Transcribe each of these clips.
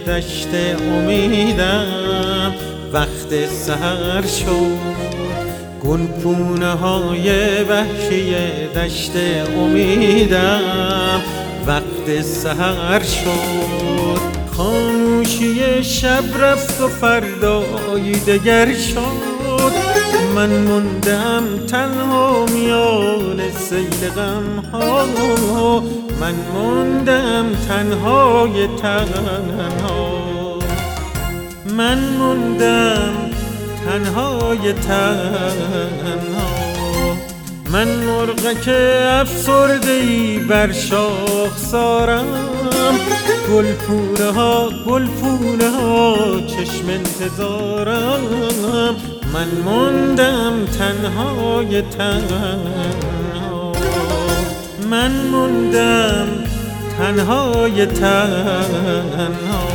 دشت امیدم وقت سحر شد، گلپونه های وحشی دشت امیدم وقت سحر شد. خاموشی شب رفت و فردای دگر شد، من موندم تنها میان سیل غم ها، من موندم تنهای تنها، من موندم تنهای تنها. من مرغک افسرده‌ای بر شاخسارم، گلپونه ها گلپونه ها چشم انتظارم، من موندم تنهای تنها، من موندم تنهای تنها.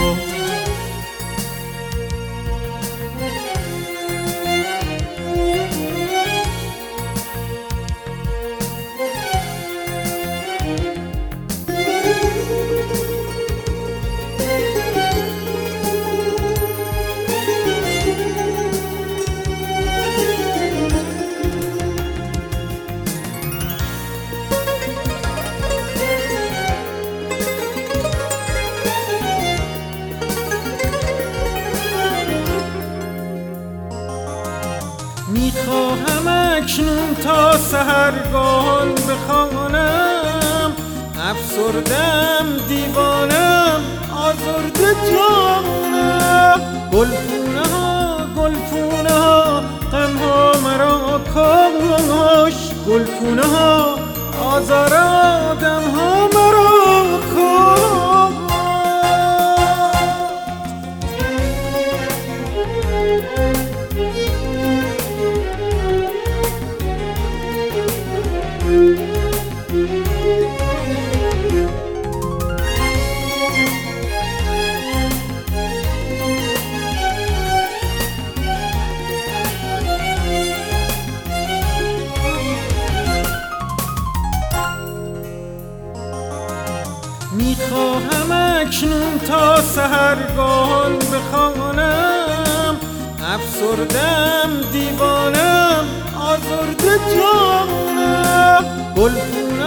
میخواهم اکنون تا سحرگاهان بخوانم، افسردم دیوانم آزرده جانم. گلپونه ها غم ها مرا کاش، گلپونه ها آزار آدم ها مرا کاش. میخواهم اکنون تا سحرگاهان بخوانم، افسردم دیوانم آزرده جانم. گلپونه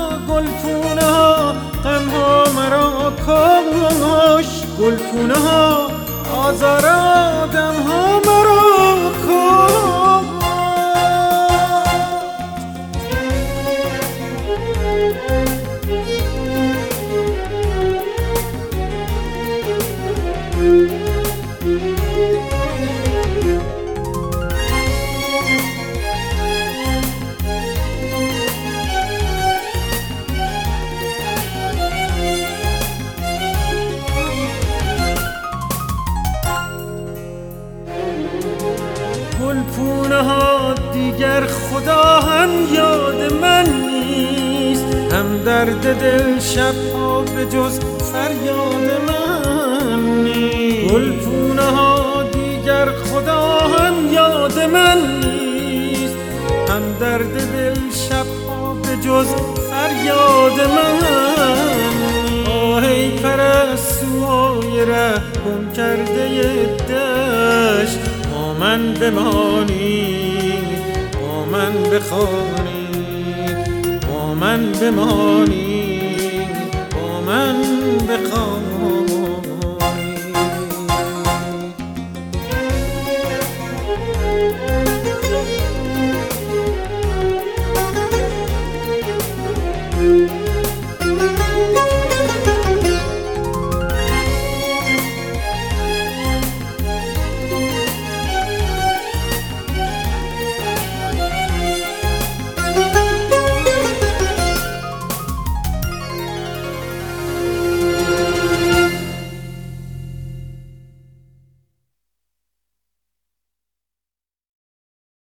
ها غم ها مرا کاش، گلپونه ها آزار آدم ها مرا کاش. گلپونه ها دیگر خدا هم یاد من نیست، هم درد دل شبها به جز فریاد من نیست. گلپونه ها دیگر خدا هم یاد من نیست، هم درد دل شبها به جز فریاد من نیست. آهی پرستوهای ره گم کرده دشت، با من بمانید با من بخوانید، با من بمانید با من بخوانید.